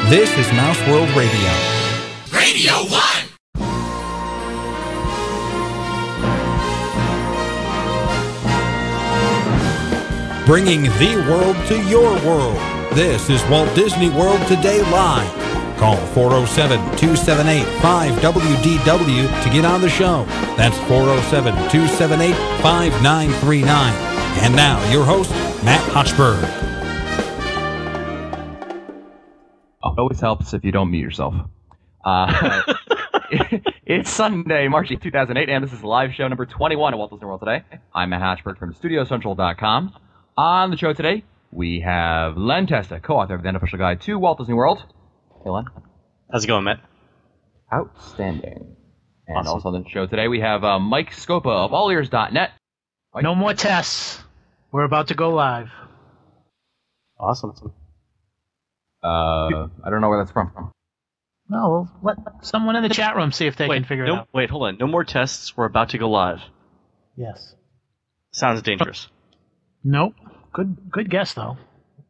This is Mouse World Radio. Radio 1! Bringing the world to your world. This is Walt Disney World Today Live. Call 407-278-5WDW to get on the show. That's 407-278-5939. And now, your host, Matt Hochberg. It always helps if you don't mute yourself. It's Sunday, March 8th, 2008, and this is live show number 21 of Walt Disney World Today. I'm Matt Hochberg from StudioCentral.com. On the show today, we have Len Testa, co-author of the Unofficial Guide to Walt Disney World. Hey, Len. How's it going, Matt? Outstanding. And Awesome. also on the show today, we have Mike Scopa of allears.net. Mike? No more tests. We're about to go live. Awesome. I don't know where that's from. No, let someone in the chat room see if they can figure it out. Wait, hold on. No more tests. We're about to go live. Yes. Sounds dangerous. Nope. Good guess though.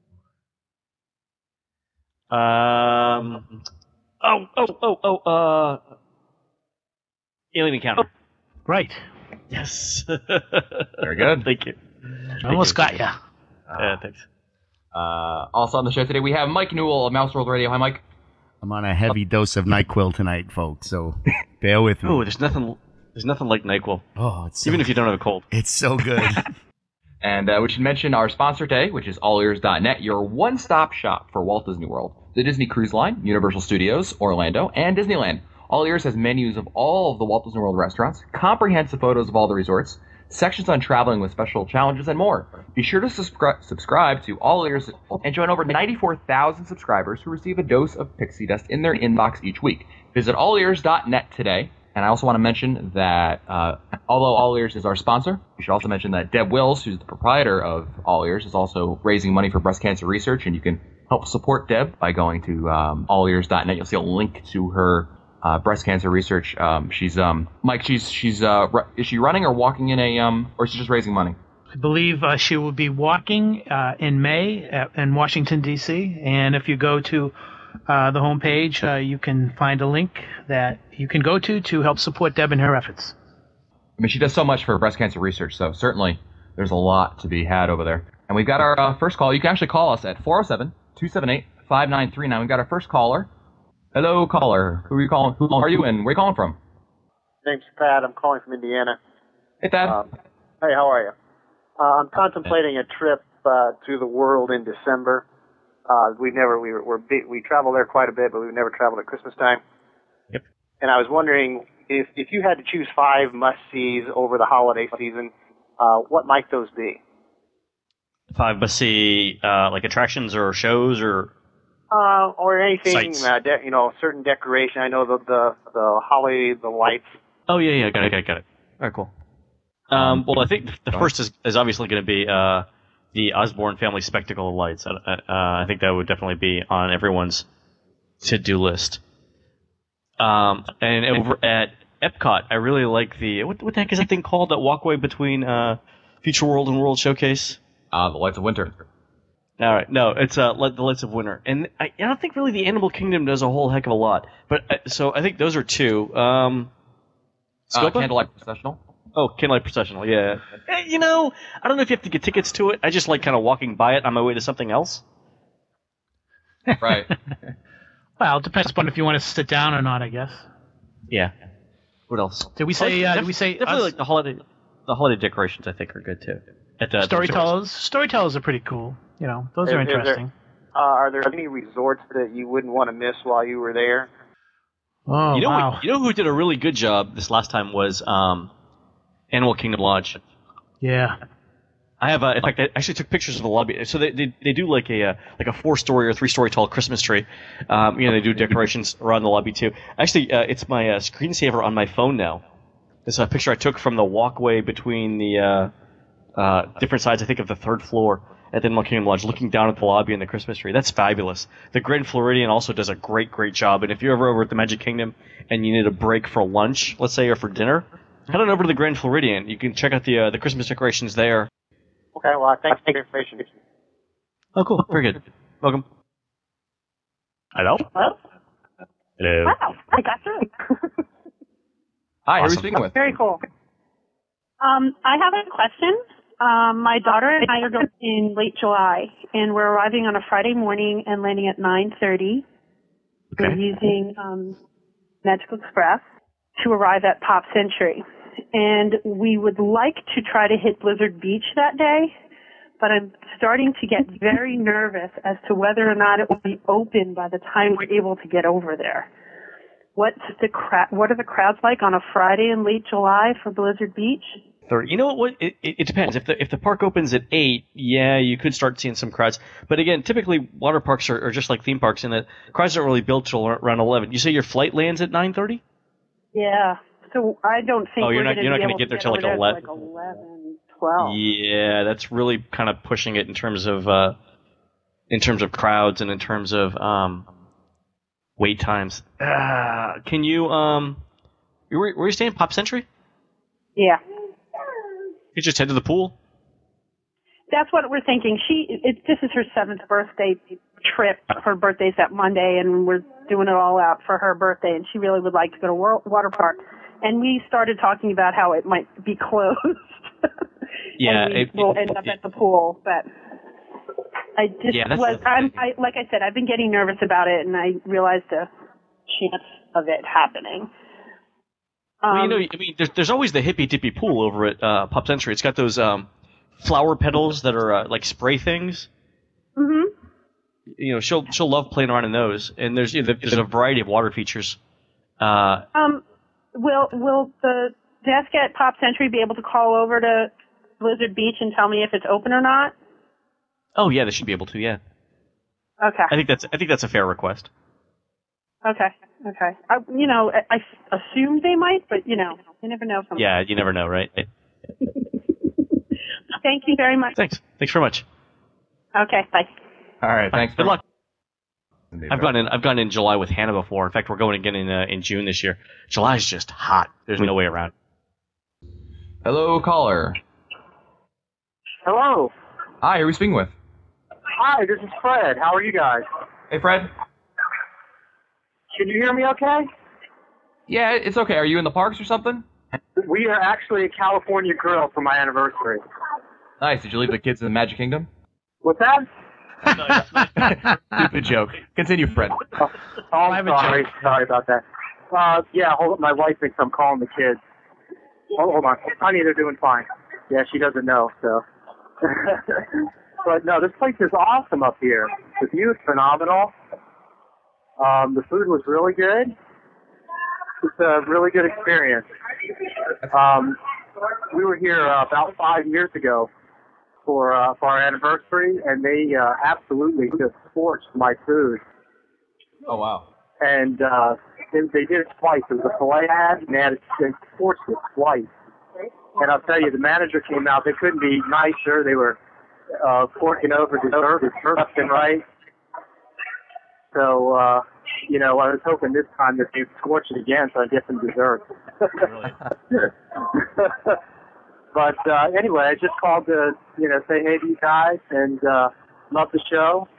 Alien Encounter. Right. Yes. Very good. Thank you. Almost got ya. Thanks. Also on the show today, we have Mike Newell of Mouse World Radio. Hi, Mike. I'm on a heavy dose of NyQuil tonight, folks, so bear with me. Oh, there's nothing like NyQuil. Oh, it's so, Even if you don't have a cold. it's so good. And we should mention our sponsor today, which is allears.net, your one-stop shop for Walt Disney World, the Disney Cruise Line, Universal Studios, Orlando, and Disneyland. All Ears has menus of all of the Walt Disney World restaurants, comprehensive photos of all the resorts, sections on traveling with special challenges, and more. Be sure to subscribe to All Ears and join over 94,000 subscribers who receive a dose of pixie dust in their inbox each week. Visit allears.net today. And I also want to mention that although All Ears is our sponsor, we should also mention that Deb Wills, who's the proprietor of All Ears, is also raising money for breast cancer research, and you can help support Deb by going to allears.net. You'll see a link to her breast cancer research. She's Mike. Is she running or walking in or is she just raising money? I believe she will be walking in May in Washington, D.C. And if you go to the homepage, you can find a link that you can go to help support Deb in her efforts. I mean, she does so much for breast cancer research, so certainly there's a lot to be had over there. And we've got our first call. You can actually call us at 407-278-5939. We've got our first caller. Hello, caller. Who are you calling? Who are you, and where are you calling from? Name's Pat. I'm calling from Indiana. Hey, Pat. Hey, how are you? I'm contemplating a trip to the world in December. We travel there quite a bit, but we've never traveled at Christmas time. Yep. And I was wondering if you had to choose 5 must-sees over the holiday season, what might those be? 5 must-see like attractions or shows or anything, certain decoration. I know the holly, the lights. Oh yeah, got it. All right, cool. Well, I think the first is obviously going to be the Osborne Family Spectacle of Lights. I think that would definitely be on everyone's to-do list. And over at Epcot, I really like the what the heck is that thing called? That walkway between Future World and World Showcase. The Lights of Winter. All right, no, it's the Lights of Winter, and I don't think really the Animal Kingdom does a whole heck of a lot. But so I think those are 2. Candlelight Processional. Oh, Candlelight Processional, yeah. I don't know if you have to get tickets to it. I just like kind of walking by it on my way to something else. Right. Well, it depends upon if you want to sit down or not, I guess. Yeah. What else? Did we say? Definitely like the holiday decorations. I think are good too. At the Storytellers are pretty cool. Those are interesting. Are there any resorts that you wouldn't want to miss while you were there? Oh, wow. You know who did a really good job this last time was Animal Kingdom Lodge. Yeah. I have, in fact, I actually took pictures of the lobby. So they do like a 4-story or 3-story tall Christmas tree. They do decorations around the lobby too. Actually, it's my screensaver on my phone now. It's a picture I took from the walkway between the different sides, I think, of the 3rd floor at the Animal Kingdom Lodge, looking down at the lobby and the Christmas tree. That's fabulous. The Grand Floridian also does a great job. And if you're ever over at the Magic Kingdom and you need a break for lunch, let's say, or for dinner, head on over to the Grand Floridian. You can check out the Christmas decorations there. Okay, well, thanks for the information. Oh, cool. Very good. Welcome. Hello? Hello? Hello. Wow, I got through. Hi, who are we Awesome. speaking with? Very cool. I have a question. My daughter and I are going in late July, and we're arriving on a Friday morning and landing at 9:30. We're Okay. using Magical Express to arrive at Pop Century. And we would like to try to hit Blizzard Beach that day, but I'm starting to get very nervous as to whether or not it will be open by the time we're able to get over there. What are the crowds like on a Friday in late July for Blizzard Beach? You know what? It depends. If the park opens at 8, yeah, you could start seeing some crowds. But again, typically water parks are just like theme parks in that crowds aren't really built till around 11. You say your flight lands at 9:30? Yeah. So I don't think Oh, you're we're not going gonna to get there till over like there 11. till like 11, 12. Yeah, that's really kind of pushing it in terms of crowds and in terms of wait times. Can you were you staying Pop Century? Yeah. You just head to the pool. That's what we're thinking. This is her 7th birthday trip. Her birthday's that Monday, and we're doing it all out for her birthday, and she really would like to go to water park. And we started talking about how it might be closed. Yeah, and we'll end up at the pool, but I just like I said, I've been getting nervous about it, and I realized the chance of it happening. Well, I mean, there's always the hippy dippy pool over at Pop Century. It's got those flower petals that are like spray things. Mhm. You know, she'll love playing around in those. And there's a variety of water features. Will the desk at Pop Century be able to call over to Blizzard Beach and tell me if it's open or not? Oh yeah, they should be able to. Yeah. Okay. I think that's a fair request. Okay. I assume they might, but you never know. Sometimes. Yeah, you never know, right? Thank you very much. Thanks very much. Okay. Bye. All right, thanks. Good luck. I've gone in July with Hannah before. In fact, we're going again in June this year. July's just hot. There's no way around. Hello, caller. Hello. Hi, who are we speaking with? Hi, this is Fred. How are you guys? Hey, Fred. Can you hear me okay? Yeah, it's okay. Are you in the parks or something? We are actually at California Grill for my anniversary. Nice. Did you leave the kids in the Magic Kingdom? What's that? Stupid joke. Continue, Fred. Oh, sorry. Sorry about that. Yeah, hold up. My wife thinks I'm calling the kids. Hold on. Honey, they're doing fine. Yeah, she doesn't know, so. But no, this place is awesome up here. The view is phenomenal. The food was really good. It's a really good experience. We were here about 5 years ago for our anniversary, and they absolutely just scorched my food. Oh, wow. And they did it twice. It was a filet I had, and they scorched it twice. And I'll tell you, the manager came out. They couldn't be nicer. They were forking over dessert left and right. So, I was hoping this time that they'd scorch it again so I'd get some dessert. But anyway, I just called to, say hey to you guys and love the show.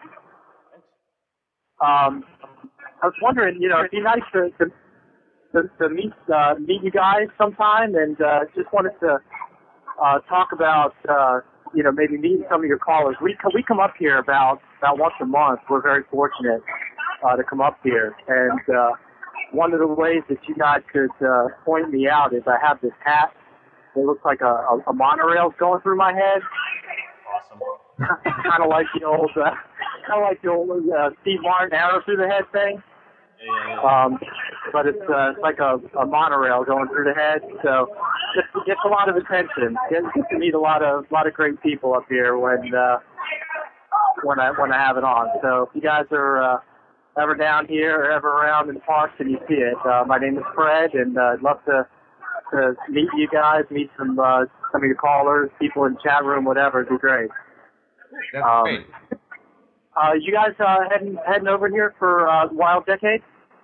I was wondering, it'd be nice to meet you guys sometime, and just wanted to talk about, maybe meeting some of your callers. We come up here about once a month. We're very fortunate to come up here, and one of the ways that you guys could point me out is I have this hat. It looks like a monorail's going through my head. Awesome. kind of like the old Steve Martin arrow through the head thing. But it's like a monorail going through the head, so it gets a lot of attention. Get to meet a lot of great people up here when I have it on. So if you guys are ever down here or ever around in the parks and you see it, my name is Fred, and I'd love to meet you guys, meet some of your callers, people in the chat room, whatever. It'd be great. That's great. You guys heading over here for Wild Decade?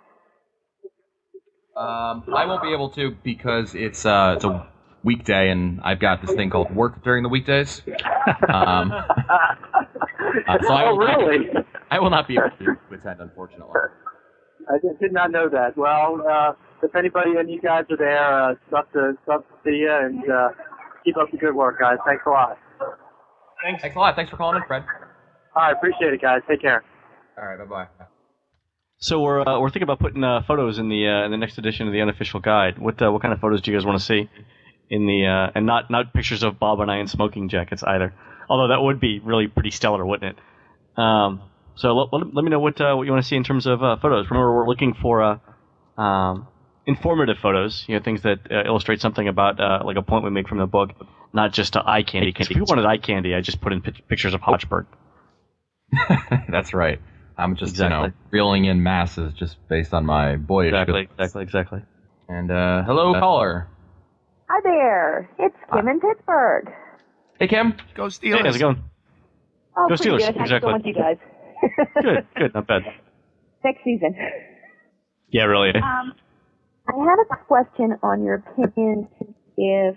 I won't be able to because it's a weekday and I've got this thing called work during the weekdays. Really? I will not be able to attend, unfortunately. I did not know that. Well, if anybody and you guys are there, love to see you, and keep up the good work, guys. Thanks a lot. Thanks a lot. Thanks for calling in, Fred. All right, appreciate it, guys. Take care. All right, bye-bye. So we're thinking about putting photos in the next edition of the unofficial guide. What kind of photos do you guys want to see in the and not pictures of Bob and I in smoking jackets either? Although that would be really pretty stellar, wouldn't it? So let me know what you want to see in terms of photos. Remember, we're looking for informative photos, things that illustrate something about like a point we make from the book, not just eye candy. Because if you wanted eye candy, I just put in pictures of Hodgeberg. That's right. I'm just reeling in masses just based on my boyish. Exactly. And hello, caller. Hi there. It's Kim in Pittsburgh. Hey, Kim. Go Steelers. Hey, how's it going? Oh, Go pretty Steelers. good. How's it Exactly. going with you guys? Good, not bad. Next season. Yeah, really. I had a question on your opinion. If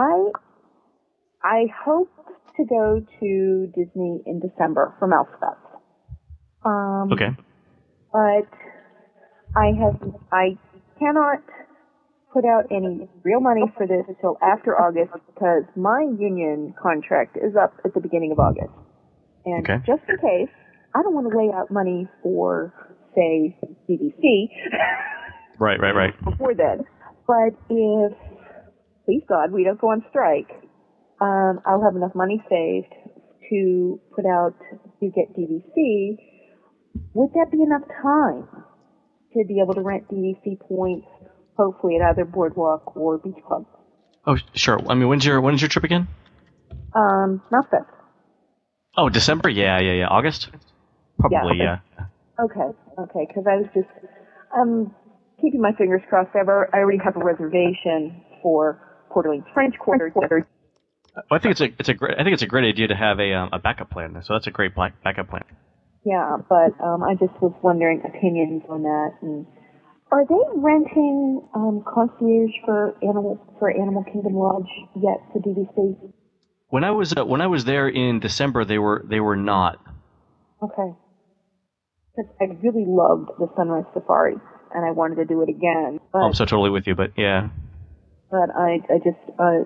I hope to go to Disney in December for Mousefest. Okay. But I cannot put out any real money for this until after August because my union contract is up at the beginning of August. And just in case, I don't want to lay out money for, say, BBC. Right. Before then. But if, please God, we don't go on strike, I'll have enough money saved to put out, to get DVC. Would that be enough time to be able to rent DVC points, hopefully at either Boardwalk or Beach Club? Oh, sure. I mean, when's your trip again? Mousefest. Oh, December? Yeah. August? Probably, yeah. Okay, because I was just keeping my fingers crossed. I already have a reservation for Port Orleans French Quarter. Well, I think it's a great idea to have a backup plan. So that's a great backup plan. Yeah, but I just was wondering opinions on that. And are they renting concierge for Animal Kingdom Lodge yet for DVC? When I was there in December, they were not. Okay. Because I really loved the Sunrise Safari, and I wanted to do it again. But, I'm so totally with you, but yeah. But I just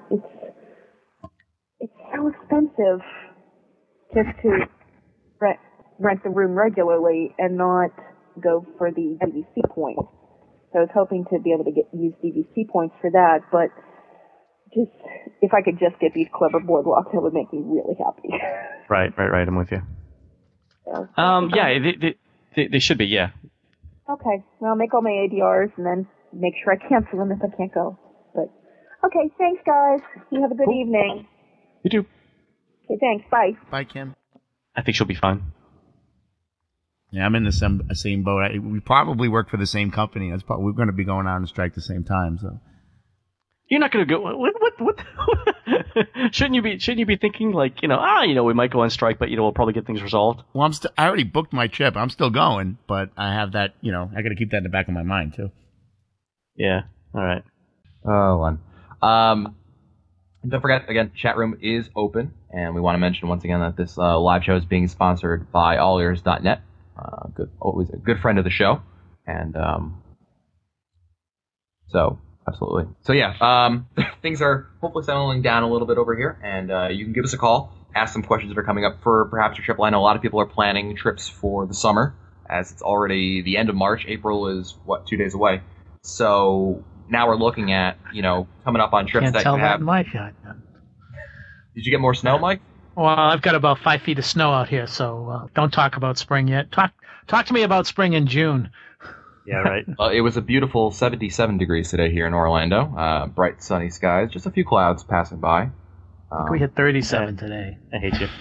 it's so expensive just to rent the room regularly and not go for the DVC points. So I was hoping to be able to use DVC points for that, but just if I could just get Beach Club or Boardwalk, that would make me really happy. Right. I'm with you. So, they should be, yeah. Okay, well, I'll make all my ADRs and then make sure I cancel them if I can't go. But okay, thanks, guys. You have a good evening. You too. Okay, thanks. Bye. Bye, Kim. I think she'll be fine. Yeah, I'm in the same boat. We probably work for the same company. We're going to be going out on strike at the same time. So you're not going to go. What? Shouldn't you be thinking like we might go on strike, but we'll probably get things resolved. Well, I already booked my trip. I'm still going, but I have that. I got to keep that in the back of my mind too. Yeah. All right. Oh, don't forget, again, chat room is open, and we want to mention once again that this live show is being sponsored by allears.net. Always a good friend of the show, and so absolutely. So yeah, things are hopefully settling down a little bit over here, and you can give us a call, ask some questions that are coming up for perhaps your trip. I know a lot of people are planning trips for the summer, as it's already the end of March. April is 2 days away, so now we're looking at coming up on trips Can't that tell you that have. in my shot. Did you get more snow, Mike? Well, I've got about 5 feet of snow out here, so don't talk about spring yet. Talk to me about spring in June. Yeah, right. It was a beautiful 77 degrees today here in Orlando. Bright, sunny skies. Just a few clouds passing by. I think we hit 37 today. I hate you.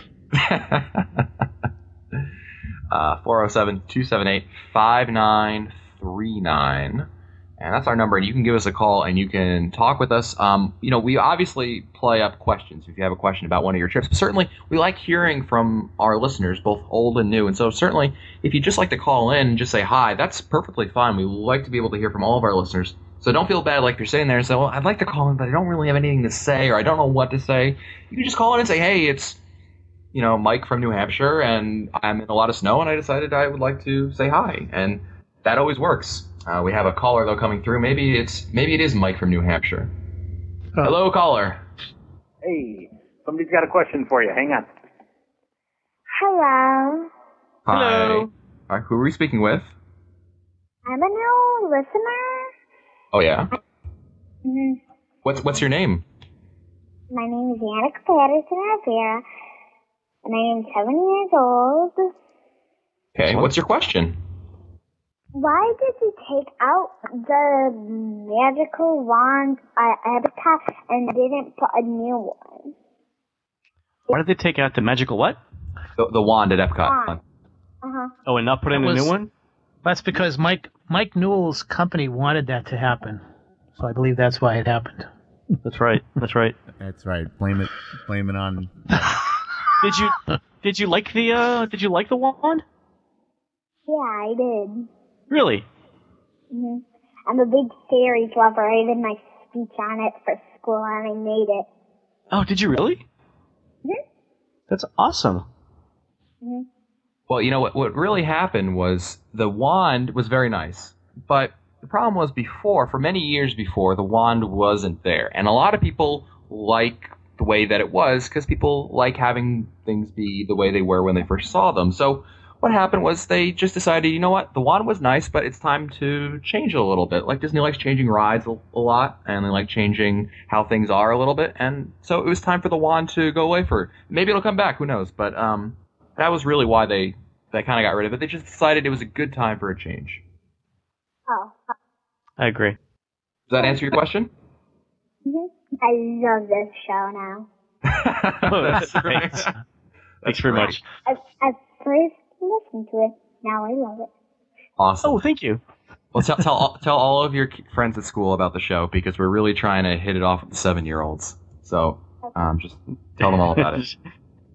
407-278-5939. And that's our number, and you can give us a call, and you can talk with us. We obviously play up questions if you have a question about one of your trips. But certainly, we like hearing from our listeners, both old and new. And so certainly, if you'd just like to call in and just say hi, that's perfectly fine. We like to be able to hear from all of our listeners. So don't feel bad like you're sitting there and say, well, I'd like to call in, but I don't really have anything to say, or I don't know what to say. You can just call in and say, hey, it's Mike from New Hampshire, and I'm in a lot of snow, and I decided I would like to say hi, and that always works. We have a caller though coming through. Maybe it is Mike from New Hampshire. Oh. Hello, caller. Hey, somebody's got a question for you. Hang on. Hello. Hi. Hello. All right, who are we speaking with? I'm a new listener. Oh yeah. Mm-hmm. What's your name? My name is Yannick Patterson Rivera, and I am 7 years old. Okay. What's your question? Why did you take out the magical wand at Epcot and didn't put a new one? Why did they take out the magical what? The wand at Epcot. Wand. Uh-huh. Oh, and not put in a new one? That's because Mike Newell's company wanted that to happen. So I believe that's why it happened. That's right. That's right. That's right. Blame it on. Did you like the wand? Yeah, I did. Really? Mm-hmm. I'm a big fairies lover. I did my speech on it for school, and I made it. Oh, did you really? Mm-hmm. That's awesome. Mm-hmm. Well, what really happened was the wand was very nice, but the problem was for many years before, the wand wasn't there. And a lot of people like the way that it was because people like having things be the way they were when they first saw them. So what happened was they just decided, you know what, the wand was nice, but it's time to change it a little bit. Like Disney likes changing rides a lot, and they like changing how things are a little bit. And so it was time for the wand to go away maybe it'll come back, who knows. But that was really why they kind of got rid of it. They just decided it was a good time for a change. Oh. I agree. Does that answer your question? Mm-hmm. I love this show now. That's great. Thanks very much. At first, listened to it. Now I love it. Awesome. Oh, thank you. Well, tell all of your friends at school about the show because we're really trying to hit it off with the 7-year-olds. So just tell them all about it.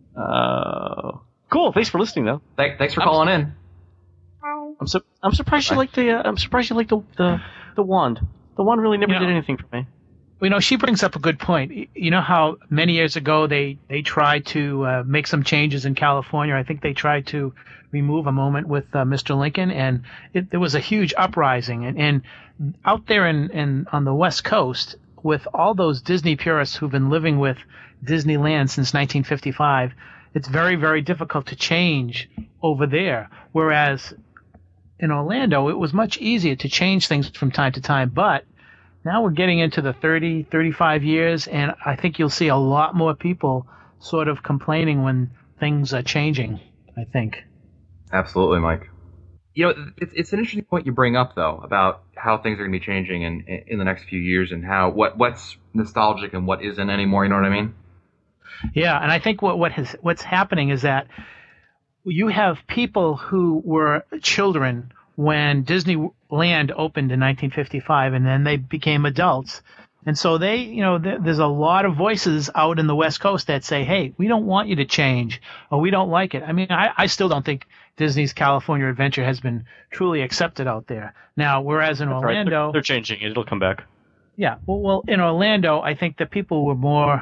Cool. Thanks for listening, though. Thanks for calling in. Hi. I'm surprised you like the wand. The wand really never did anything for me. Well, she brings up a good point. You know how many years ago they tried to make some changes in California. I think they tried to remove a moment with Mr. Lincoln, and there was a huge uprising. And out there on the West Coast, with all those Disney purists who've been living with Disneyland since 1955, it's very, very difficult to change over there. Whereas in Orlando, it was much easier to change things from time to time. But now we're getting into the 30, 35 years, and I think you'll see a lot more people sort of complaining when things are changing, I think. Absolutely, Mike. It's an interesting point you bring up, though, about how things are going to be changing in the next few years and how what's nostalgic and what isn't anymore, you know what I mean? Yeah, and I think what's happening is that you have people who were children when Disneyland opened in 1955, and then they became adults. And so there's a lot of voices out in the West Coast that say, hey, we don't want you to change, or we don't like it. I mean, I still don't think Disney's California Adventure has been truly accepted out there. Now, whereas in Orlando... Right. They're changing it. It'll come back. Yeah. Well, in Orlando, I think that people were more...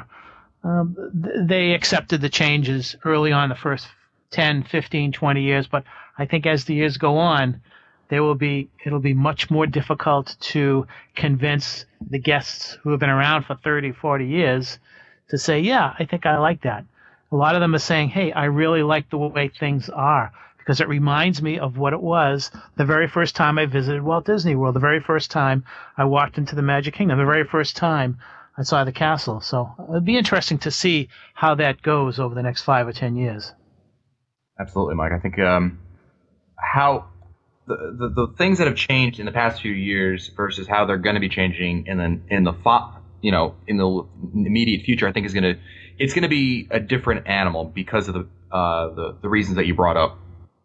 they accepted the changes early on, the first 10, 15, 20 years. But I think as the years go on, it'll be much more difficult to convince the guests who have been around for 30, 40 years to say, yeah, I think I like that. A lot of them are saying, hey, I really like the way things are because it reminds me of what it was the very first time I visited Walt Disney World, the very first time I walked into the Magic Kingdom, the very first time I saw the castle. So it'd be interesting to see how that goes over the next 5 or 10 years. Absolutely, Mike. I think how the things that have changed in the past few years versus how they're going to be changing in the immediate future, I think it's going to be a different animal because of the reasons that you brought up.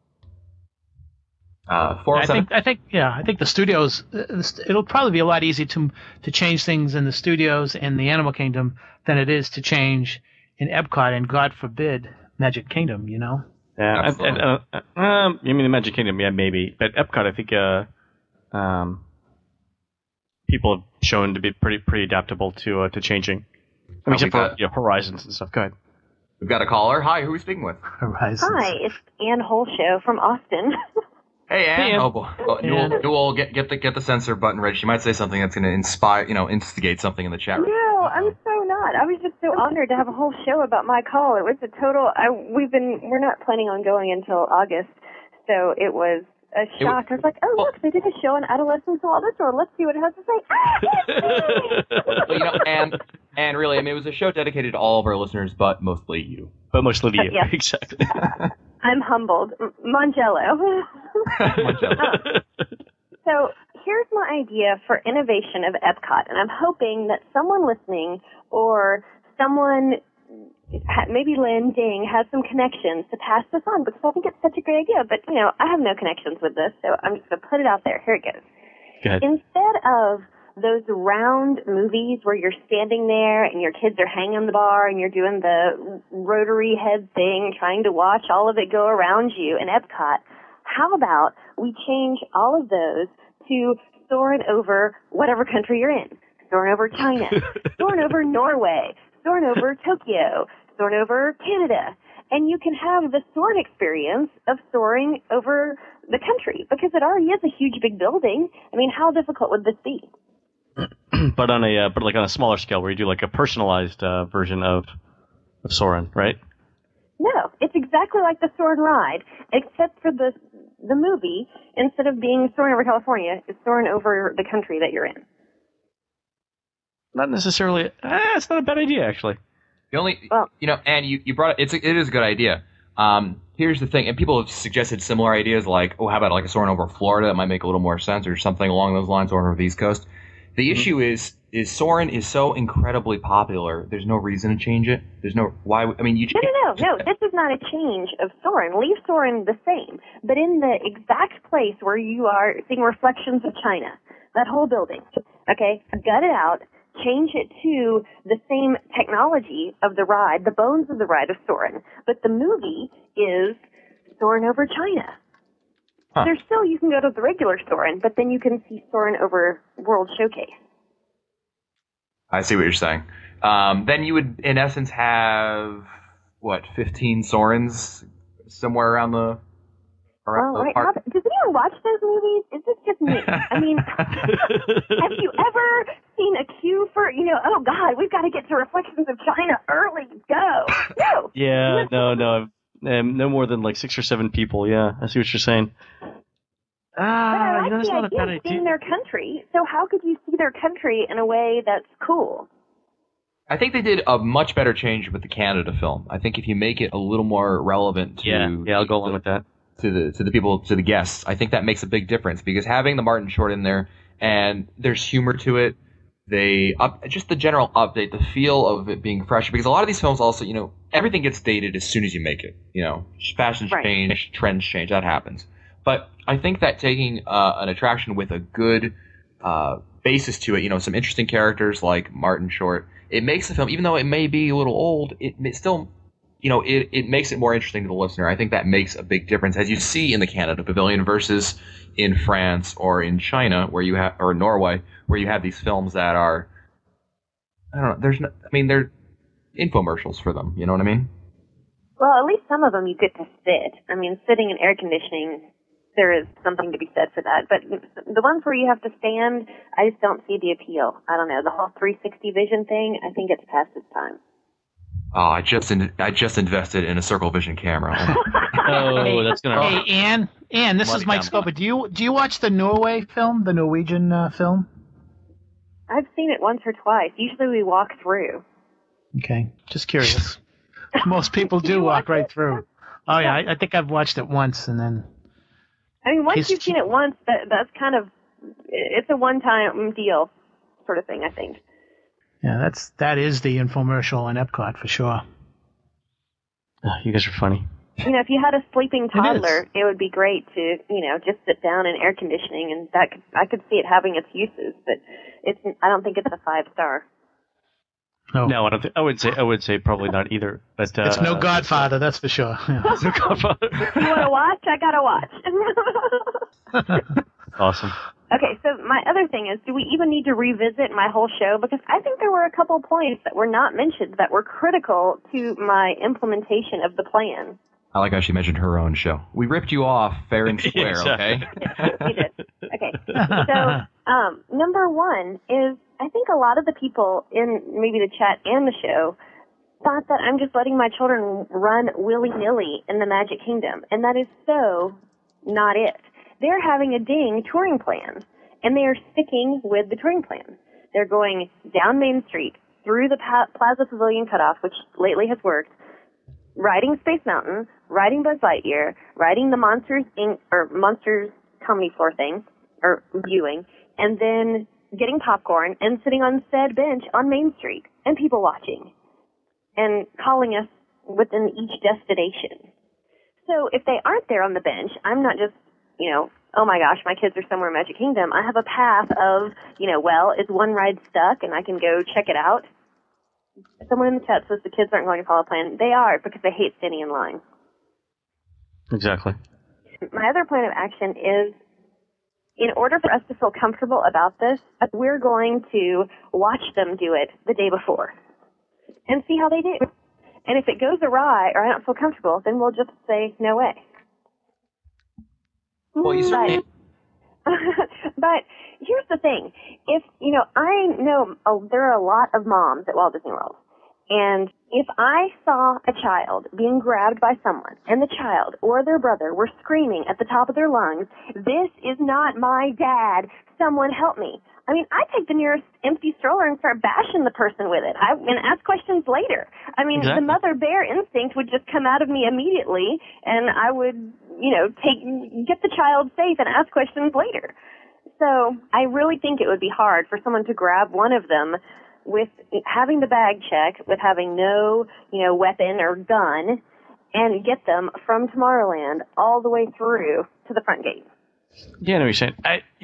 I think the studios. It'll probably be a lot easier to change things in the studios and the Animal Kingdom than it is to change in Epcot and, God forbid, Magic Kingdom. You know. Yeah, you mean the Magic Kingdom? Yeah, maybe. But Epcot, I think people have shown to be pretty adaptable to changing. I mean, except for Horizons and stuff. Go ahead. We've got a caller. Hi, who are we speaking with? Horizons. Hi, it's Ann Holshow from Austin. Hey, Ann. Hey, Ann. Oh, boy. Newell, get the censor button ready. She might say something that's going to instigate something in the chat room. No, I'm so not. I was just so honored to have a whole show about my call. It was a total. We're not planning on going until August, so it was a shock. I was like, oh look, they did a show on adolescence and all this, or let's see what it has to say. Well, and really, I mean, it was a show dedicated to all of our listeners, but mostly you. But mostly to you, Yes. exactly. I'm humbled. Mangello. So here's my idea for innovation of Epcot, and I'm hoping that someone listening or someone, maybe Lynn Ding, has some connections to pass this on, because I think it's such a great idea. But, I have no connections with this, so I'm just going to put it out there. Here it goes. Go ahead. Instead of those round movies where you're standing there and your kids are hanging on the bar and you're doing the rotary head thing, trying to watch all of it go around you in Epcot, how about we change all of those to soaring over whatever country you're in? Soaring over China, soaring over Norway, soaring over Tokyo, soaring over Canada. And you can have the soaring experience of soaring over the country, because it already is a huge big building. I mean, how difficult would this be? But on a smaller scale, where you do like a personalized version of Soarin', right? No, it's exactly like the Soarin' ride, except for the movie, instead of being soaring over California, it's soaring over the country that you're in. Not necessarily. It's not a bad idea, actually. The only, and you brought it. It is a good idea. Here's the thing, and people have suggested similar ideas, like, how about like a soaring over Florida? That might make a little more sense, or something along those lines, soaring over the East Coast. The issue is Soarin' is so incredibly popular. There's no reason to change it. There's no why. I mean, No. This is not a change of Soarin'. Leave Soarin' the same, but in the exact place where you are seeing reflections of China, that whole building. Okay, gut it out. Change it to the same technology of the ride, the bones of the ride of Soarin', but the movie is Soarin' over China. Huh. There's still, you can go to the regular Soarin', but then you can see Soarin' over World Showcase. I see what you're saying. Then you would, in essence, have 15 Soarins somewhere around the park. Does anyone watch those movies? Is this just me? I mean, have you ever seen a queue for, oh God, we've got to get to Reflections of China early, go. No. Yeah, no. No more than like 6 or 7 people. Yeah, I see what you're saying. But I like that's the not a bad idea of seeing idea. their country. So how could you see their country in a way that's cool? I think they did a much better change with the Canada film. I think if you make it a little more relevant to I'll go along with that. To the people, to the guests, I think that makes a big difference, because having the Martin Short in there, and there's humor to it. Just the general update, the feel of it being fresh, because a lot of these films also, everything gets dated as soon as you make it. Fashions change, trends change, that happens. But I think that taking an attraction with a good basis to it, some interesting characters like Martin Short, it makes the film, even though it may be a little old, it still, it makes it more interesting to the listener. I think that makes a big difference, as you see in the Canada Pavilion versus in France or in China, or Norway, where you have these films that are, I don't know, they're infomercials for them. You know what I mean? Well, at least some of them you get to sit. I mean, sitting in air conditioning, there is something to be said for that. But the ones where you have to stand, I just don't see the appeal. I don't know. The whole 360 vision thing, I think it's past its time. Oh, I just invested in a Circle Vision camera. Oh, that's gonna. Hey, Ann, this is Mike Scopa. Do you watch the Norway film, the Norwegian film? I've seen it once or twice. Usually we walk through. Okay, just curious. Most people do walk right through. Oh yeah, I think I've watched it once, and then. I mean, once you've seen it once, that's kind of, it's a one-time deal, sort of thing, I think. Yeah, that is the infomercial on Epcot for sure. Oh, you guys are funny. If you had a sleeping toddler, it would be great to, just sit down in air conditioning, and I could see it having its uses, but I don't think it's a 5-star. No, I would say probably not either. But it's no Godfather, that's for sure. Yeah. It's no Godfather. You want to watch? I gotta watch. Awesome. Okay, so my other thing is, do we even need to revisit my whole show? Because I think there were a couple points that were not mentioned that were critical to my implementation of the plan. I like how she mentioned her own show. We ripped you off fair and square, okay? You did. Okay. So, number one is, I think a lot of the people in maybe the chat and the show thought that I'm just letting my children run willy-nilly in the Magic Kingdom, and that is so not it. They're having a dang touring plan, and they are sticking with the touring plan. They're going down Main Street, through the Plaza Pavilion cutoff, which lately has worked, riding Space Mountain, riding Buzz Lightyear, riding the Monsters Inc. or Monsters Comedy Floor thing, or viewing, and then getting popcorn and sitting on said bench on Main Street, and people watching, and calling us within each destination. So if they aren't there on the bench, I'm not just, oh my gosh, my kids are somewhere in Magic Kingdom. I have a path of, well, is one ride stuck and I can go check it out? Someone in the chat says the kids aren't going to follow plan. They are, because they hate standing in line. Exactly. My other plan of action is, in order for us to feel comfortable about this, we're going to watch them do it the day before and see how they do. And if it goes awry or I don't feel comfortable, then we'll just say, no way. Well, you certainly... But here's the thing. If, I know there are a lot of moms at Walt Disney World. And if I saw a child being grabbed by someone and the child or their brother were screaming at the top of their lungs, "This is not my dad, someone help me." I mean, I take the nearest empty stroller and start bashing the person with it and ask questions later. I mean, Exactly. The mother bear instinct would just come out of me immediately, and I would, get the child safe and ask questions later. So I really think it would be hard for someone to grab one of them with having the bag check, with having no, weapon or gun, and get them from Tomorrowland all the way through to the front gate. Yeah, I know what you're saying.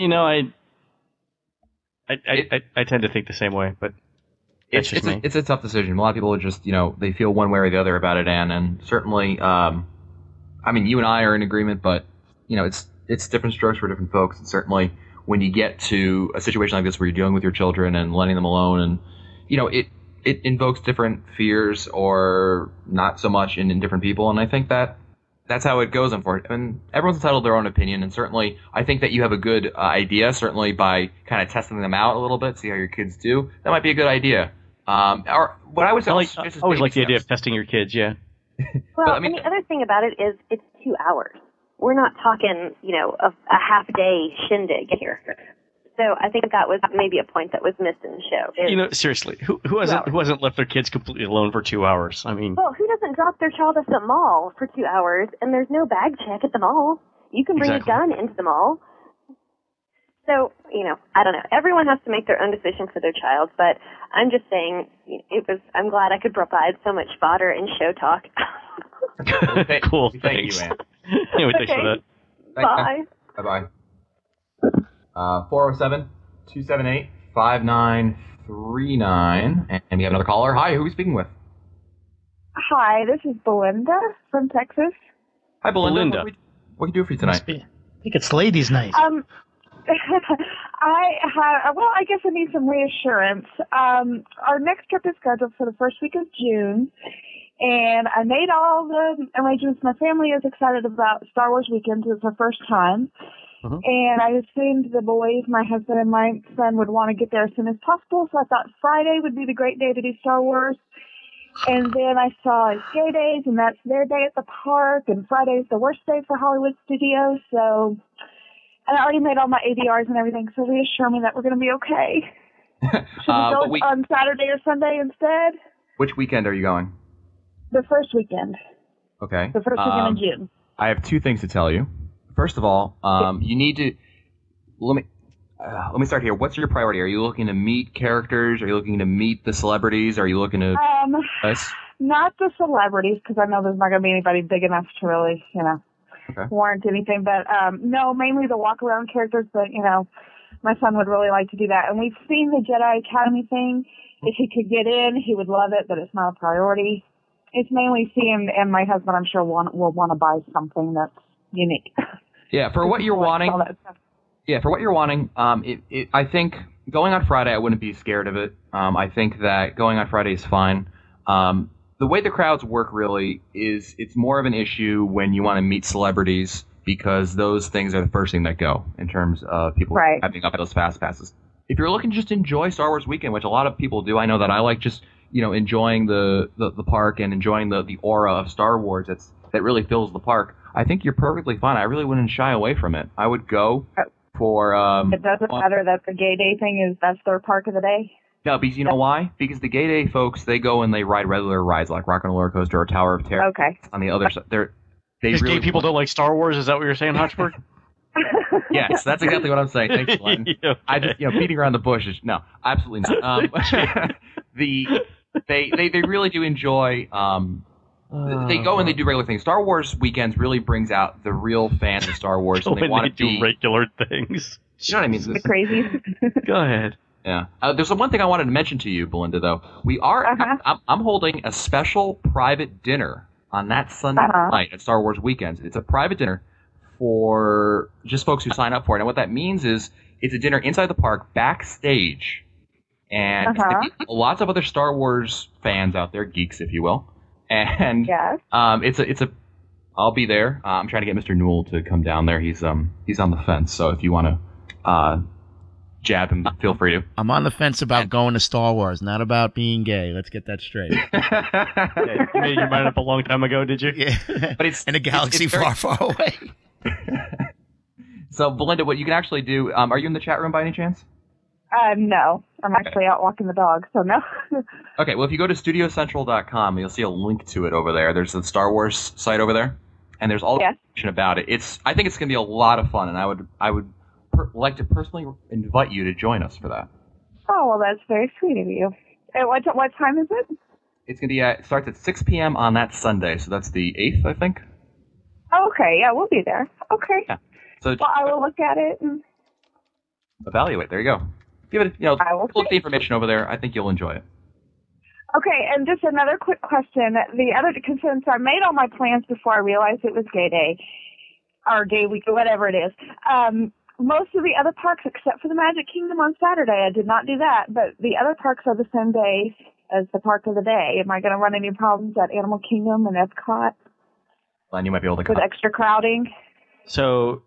I tend to think the same way, but that's just me. It's a tough decision. A lot of people are just, they feel one way or the other about it, and certainly, you and I are in agreement, but, it's different strokes for different folks, and certainly when you get to a situation like this where you're dealing with your children and letting them alone, and, it invokes different fears or not so much in different people, and I think that's how it goes, unfortunately. And everyone's entitled to their own opinion, and certainly I think that you have a good idea, certainly by kind of testing them out a little bit, see how your kids do. That might be a good idea. Or what I was I always like the idea of testing your kids, yeah. Well, and the other thing about it is it's 2 hours. We're not talking, a half-day shindig here. So I think that was maybe a point that was missed in the show. Seriously, who hasn't left their kids completely alone for 2 hours? I mean, well, who doesn't drop their child at the mall for 2 hours and there's no bag check at the mall? You can bring Exactly. a gun into the mall. So, I don't know. Everyone has to make their own decision for their child, but I'm just saying I'm glad I could provide so much fodder in show talk. Cool. Thank Thanks. you, Ann. Anyway, thanks for that. Bye. Bye-bye. 407-278-5939. And we have another caller. Hi, who are we speaking with? Hi, this is Belinda from Texas. Hi, Belinda. Belinda. What can we do for you tonight? I think it's ladies' night. I guess I need some reassurance. Our next trip is scheduled for the first week of June, and I made all the arrangements. My family is excited about Star Wars weekend. It's our first time. And I assumed the boys, my husband and my son, would want to get there as soon as possible, so I thought Friday would be the great day to do Star Wars. And then I saw Gay Days, and that's their day at the park, and Friday's the worst day for Hollywood Studios, so... And I already made all my ADRs and everything, so reassure me that we're going to be okay. Should we go on Saturday or Sunday instead? Which weekend are you going? The first weekend. Okay. The first weekend in June. I have two things to tell you. First of all, you need to... Let me start here. What's your priority? Are you looking to meet characters? Are you looking to meet the celebrities? Are you looking to... Not the celebrities, because I know there's not going to be anybody big enough to really, warrant anything. But, no, mainly the walk-around characters. But, my son would really like to do that. And we've seen the Jedi Academy thing. If he could get in, he would love it, but it's not a priority. It's mainly seeing, and my husband, I'm sure, will want to buy something that's unique. Yeah, for what you're wanting... Yeah, for what you're wanting, I think going on Friday, I wouldn't be scared of it. I think that going on Friday is fine. The way the crowds work really is it's more of an issue when you want to meet celebrities because those things are the first thing that go in terms of people having up those fast passes. If you're looking to just enjoy Star Wars weekend, which a lot of people do, I know that I like just enjoying the park and enjoying the aura of Star Wars that really fills the park. I think you're perfectly fine. I really wouldn't shy away from it. I would go for. It doesn't matter that the gay day thing that's their park of the day. No, because you know why? Because the Gay Day folks, they go and they ride regular rides like Rock and Roller Coaster or Tower of Terror. Okay. On the other side, Because gay people don't like Star Wars. Is that what you're saying, Hotchberg? Yes, that's exactly what I'm saying. Thanks, Glenn. Okay. I just beating around the bush is no, absolutely not. They really do enjoy. They go and they do regular things. Star Wars weekends really brings out the real fans of Star Wars. Go and they do regular things. You know what I mean? The crazies. Go ahead. Yeah. There's one thing I wanted to mention to you, Belinda, though. We are. I'm holding a special private dinner on that Sunday night at Star Wars Weekends. It's a private dinner for just folks who sign up for it. And what that means is it's a dinner inside the park, backstage. And lots of other Star Wars fans out there, geeks, if you will. And it's a. I'll be there. I'm trying to get Mr. Newell to come down there. He's on the fence. So if you want to jab him, feel free to. I'm on the fence about going to Star Wars, not about being gay. Let's get that straight. You made your mind up a long time ago, did you? Yeah. But it's in a galaxy far, far away. So, Belinda, what you can actually do, are you in the chat room by any chance? No. I'm actually out walking the dog, so no. Okay, well, if you go to studiocentral.com, you'll see a link to it over there. There's the Star Wars site over there, and there's all the information about it. I think it's going to be a lot of fun, and I would like to personally invite you to join us for that. Oh, well, that's very sweet of you. And what time is it? It's going to be it starts at 6 p.m. on that Sunday, so that's the 8th, I think. Oh, okay, yeah, we'll be there. Okay. Yeah. So I will look at it and evaluate. There you go. Give it, look at the information over there. I think you'll enjoy it. Okay, and just another quick question. The other concern, so I made all my plans before I realized it was Gay Day, or Gay Week, or whatever it is. Most of the other parks, except for the Magic Kingdom on Saturday, I did not do that, but the other parks are the same day as the park of the day. Am I going to run any problems at Animal Kingdom and Epcot? Glenn, you might be able to with extra crowding? So,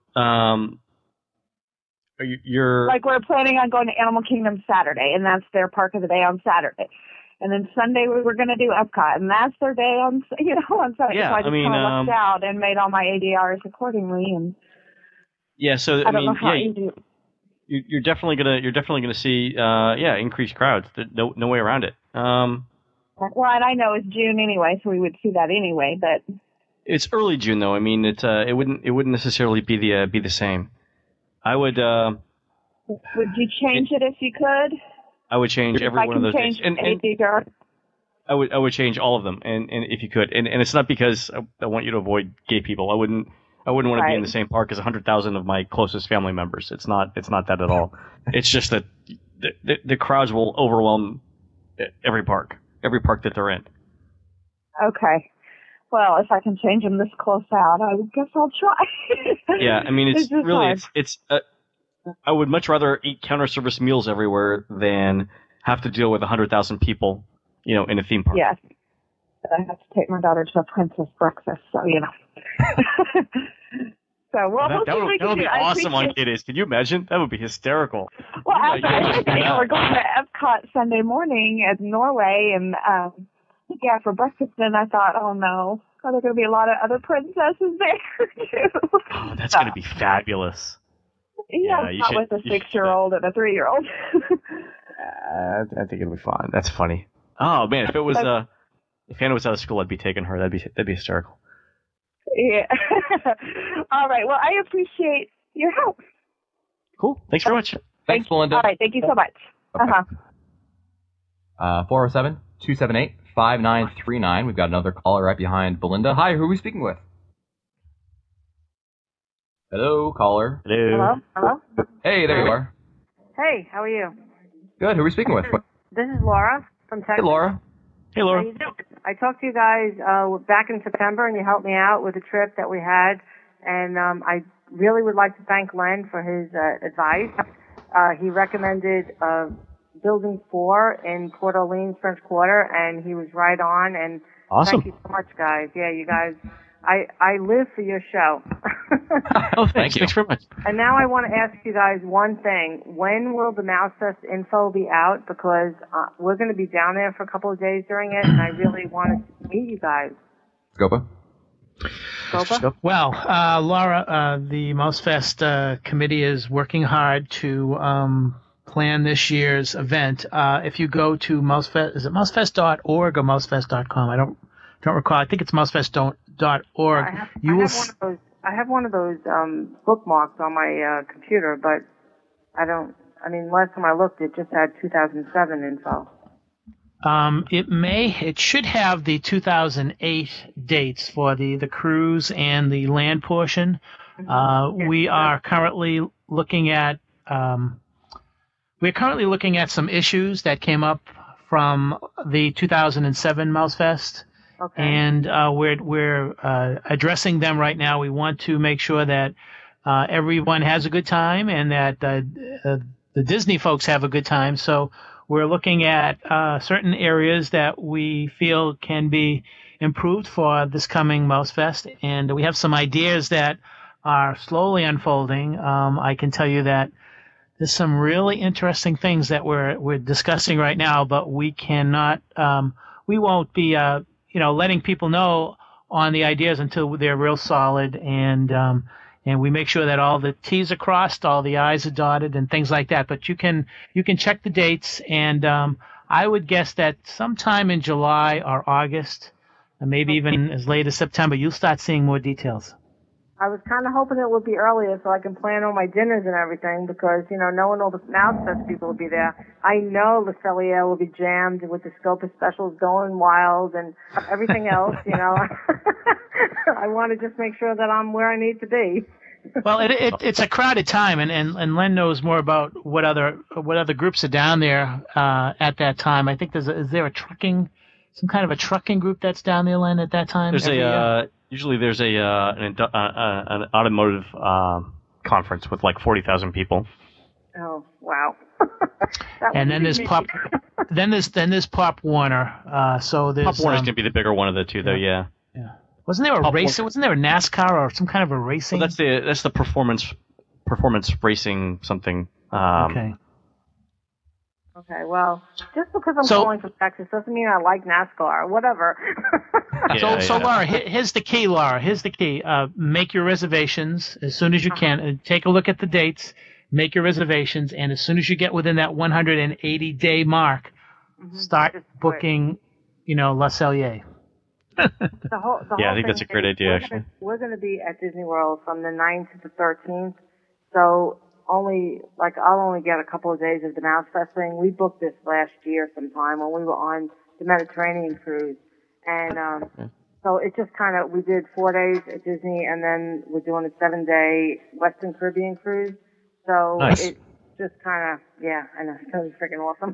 you're like we're planning on going to Animal Kingdom Saturday, and that's their park of the day on Saturday. And then Sunday we were going to do Epcot, and that's their day on Sunday. Yeah, so I just kind of lucked out and made all my ADRs accordingly. And yeah, so I don't know how you do. You're definitely gonna see increased crowds. There's no way around it. Well, and I know it's June anyway, so we would see that anyway. But it's early June though. I mean, it wouldn't necessarily be the same. I would. Would you change it if you could? I would change every one of those days. And I would change all of them, and if you could, and it's not because I want you to avoid gay people. I wouldn't want to be in the same park as 100,000 of my closest family members. It's not that at all. It's just that the crowds will overwhelm every park that they're in. Okay. Well, if I can change them this close out, I guess I'll try. Yeah, I mean, it's really it's. I would much rather eat counter service meals everywhere than have to deal with 100,000 people, in a theme park. Yes. But I have to take my daughter to a princess breakfast, so So, well, that would be awesome on Gay Days. Can you imagine? That would be hysterical. Well, after we're going to Epcot Sunday morning at Norway, and for breakfast, and I thought, oh no, are there going to be a lot of other princesses there too? Oh, that's going to be fabulous. Yeah, not with a 6-year-old and a 3-year-old. I think it'll be fun. That's funny. Oh man, if Hannah was out of school, I'd be taking her. That'd be hysterical. Yeah. All right. Well, I appreciate your help. Cool. Thanks very much. Thanks, Belinda. All right. Thank you so much. Okay. 407-278-5939. We've got another caller right behind Belinda. Hi, who are we speaking with? Hello, caller. Hello. Hello? Hey, there you are. Hey, how are you? Good. Who are we speaking with? This is Laura from Texas. Hey, Laura. Hey, Laura. How you doing? I talked to you guys back in September, and you helped me out with a trip that we had. And I really would like to thank Len for his advice. He recommended Building 4 in Port Orleans, French Quarter, and he was right on. And awesome. Thank you so much, guys. Yeah, you guys, I live for your show. Oh, thank you. Thanks very much. And now I want to ask you guys one thing. When will the MouseFest info be out? Because we're going to be down there for a couple of days during it, and I really want to meet you guys. Scopa? Well, Laura, the MouseFest committee is working hard to plan this year's event. If you go to MouseFest, is it mousefest.org or mousefest.com? I don't recall. I think it's mousefest.org. I have one of those bookmarks on my computer, but last time I looked, it just had 2007 info. It should have the 2008 dates for the cruise and the land portion. We are currently looking at some issues that came up from the 2007 MouseFest. Okay. And we're addressing them right now. We want to make sure that everyone has a good time and that the Disney folks have a good time. So we're looking at certain areas that we feel can be improved for this coming MouseFest, and we have some ideas that are slowly unfolding. I can tell you that there's some really interesting things that we're discussing right now, but we cannot, we won't be, letting people know on the ideas until they're real solid, and we make sure that all the T's are crossed, all the I's are dotted, and things like that. But you can check the dates, and I would guess that sometime in July or August, and maybe even as late as September, you'll start seeing more details. I was kind of hoping it would be earlier so I can plan all my dinners and everything because, knowing all the MouseFest people will be there. I know Le Cellier will be jammed with the Scopa specials going wild and everything else, I want to just make sure that I'm where I need to be. Well, it's a crowded time, and Len knows more about what other groups are down there at that time. I think is there some kind of a trucking group that's down there, Len, at that time? Usually there's an automotive conference with like 40,000 people. Oh, wow. And then there's Pop. then there's Pop Warner. So there's Pop Warner's gonna be the bigger one of the two, though. Yeah. Wasn't there a race? Wasn't there a NASCAR or some kind of a racing? Well, that's the performance racing something. Okay. Okay, well, just because I'm calling from Texas doesn't mean I like NASCAR. Whatever. So Laura, here's the key, Laura. Here's the key. Make your reservations as soon as you can. Take a look at the dates. Make your reservations, and as soon as you get within that 180-day mark, start booking, La Cellier. The I think that's a great idea, actually. We're going to be at Disney World from the 9th to the 13th, so I'll only get a couple of days of the MouseFest thing. We booked this last year sometime when we were on the Mediterranean cruise, and so it just we did 4 days at Disney, and then we're doing a 7-day Western Caribbean cruise. So nice. It just I know, it's totally freaking awesome.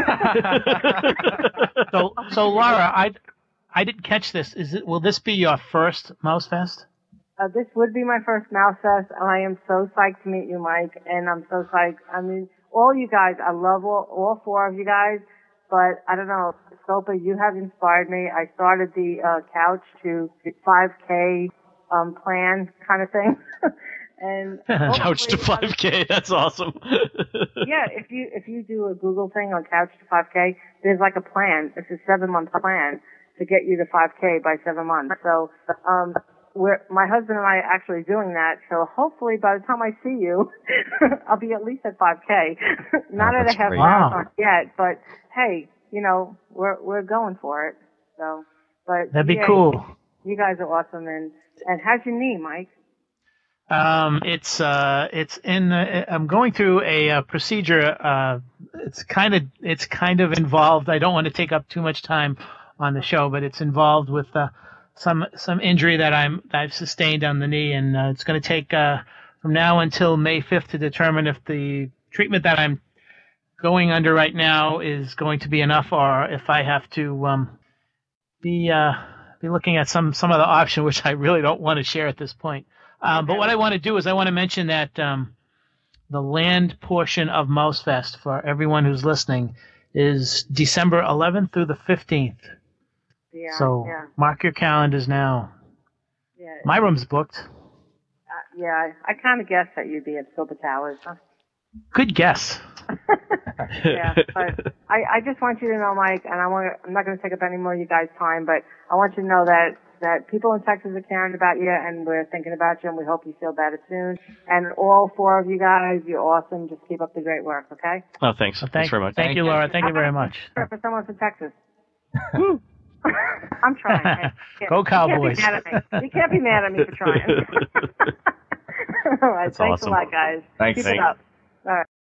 So Laura, I didn't catch this. Will this be your first MouseFest? This would be my first MouseFest. I am so psyched to meet you, Mike, and I'm so psyched. I mean, all you guys, I love all four of you guys, but I don't know, Scopa, you have inspired me. I started the couch to 5K plan kind of thing. And couch to 5K, that's awesome. Yeah, if you do a Google thing on couch to 5K, there's like a plan. It's a 7-month plan to get you to 5K by 7 months. So, my husband and I are actually doing that. So hopefully by the time I see you, I'll be at least at 5K. Not at a half marathon yet, but hey, we're going for it. So, but that'd be cool. You guys are awesome. And how's your knee, Mike? It's in. I'm going through a procedure. It's kind of involved. I don't want to take up too much time on the show, but it's involved with some injury that I've sustained on the knee, and it's going to take from now until May 5th to determine if the treatment that I'm going under right now is going to be enough, or if I have to be looking at some other option, which I really don't want to share at this point. But what I want to do is I want to mention that the land portion of Mousefest for everyone who's listening is December 11th through the 15th. Yeah. So yeah. mark your calendars now. Yeah. My room's booked. Yeah, I kind of guessed that you'd be at Silver Towers. Huh? Good guess. Yeah, but I just want you to know, Mike, and I'm not going to take up any more of you guys' time, but I want you to know that people in Texas are caring about you, and we're thinking about you, and we hope you feel better soon. And all 4 of you guys, you're awesome. Just keep up the great work, okay? Oh, thanks. Thanks very much. Thank you, Laura. Thank you very much. For someone from Texas. I'm trying. Go Cowboys. You can't be mad at me for trying. All right. That's Thanks awesome. a lot, guys. Thanks. Keep it up. All right.